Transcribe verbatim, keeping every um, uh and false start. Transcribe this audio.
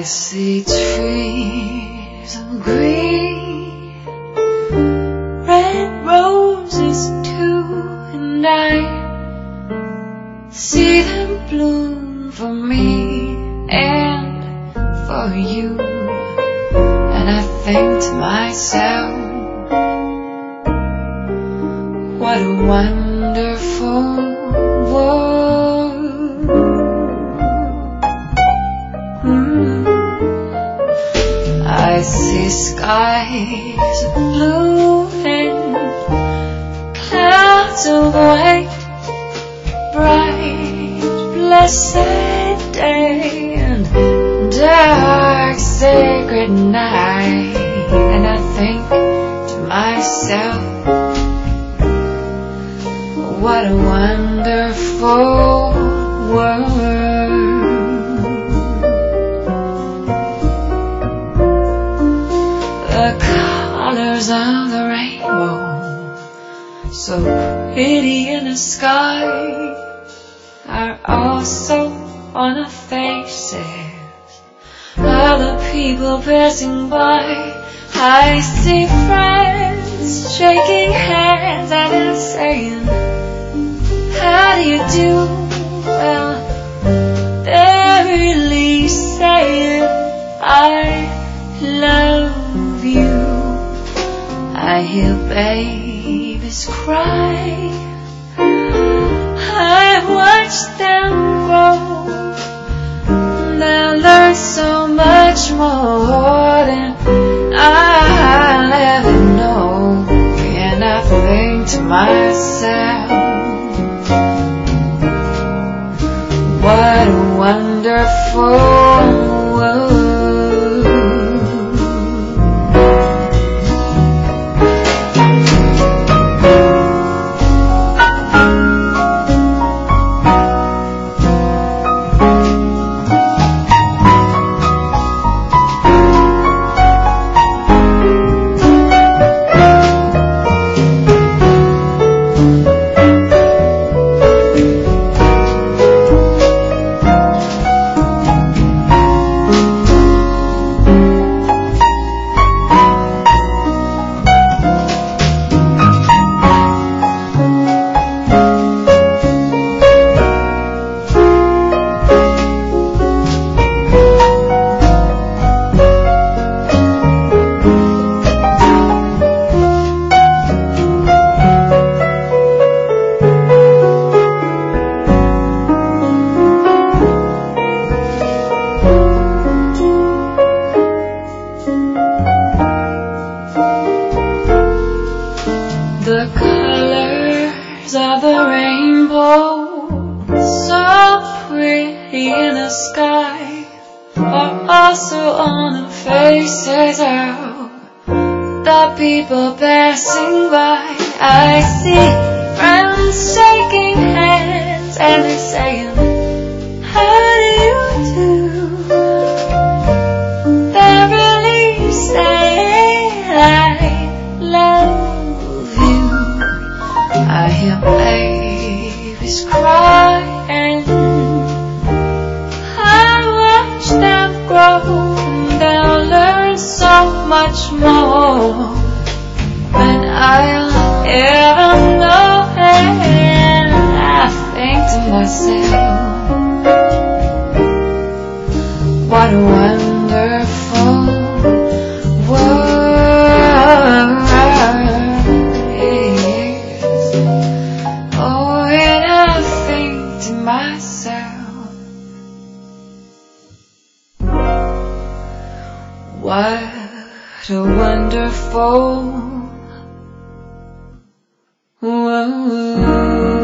I see trees of green, red roses too, and I see them bloom for me and for you. And I think to myself, what a wonderful world. mm. I see skies of blue and clouds of white, bright, blessed day and dark, sacred night. And I think to myself, what a wonderful world. The colors of the rainbow, so pretty in the sky, are also on the faces of the people passing by. I see friends shaking hands and they're saying, how do you do? Well, they're really saying, I love you. I hear babies cry, I watch them grow. They'll learn so much more than I'll ever know. And I think to myself, what a wonderful world. The colors of the rainbow, so pretty in the sky, are also on the faces of the people passing by. I see friends shaking hands and they're saying, how do you do? They're really saying, I love. I hear babies cry and I watch them grow. They'll learn so much more than I'll ever know. And I think to myself, what a wonderful world. Myself, what a wonderful world.